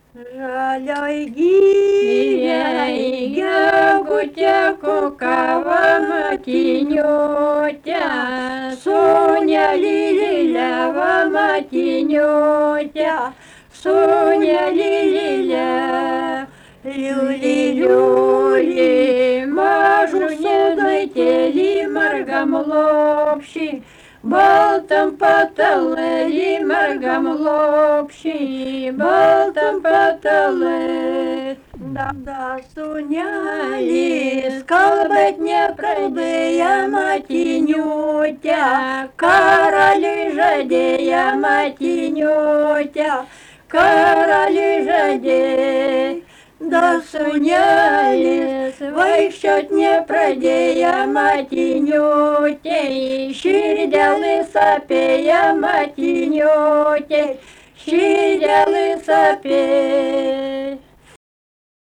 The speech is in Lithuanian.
Žalioj gyrėj, gegutė kukavo matiniutė, sūnelį liliavo matiniutė, sūnelį liliavo. Liuli, liuli, mažušėdaitėlį margam lopšį, baltam patalėlį margam lopšį, baltam patalė. Da sūnelis, kalbėt nepradėję matiniutę, karaliui žadėję matiniutę, karaliui žadėję. Da sūnelis, vaikščiot nepradėję matiniutei, širdelis apėję matiniutei, širdelis apėję.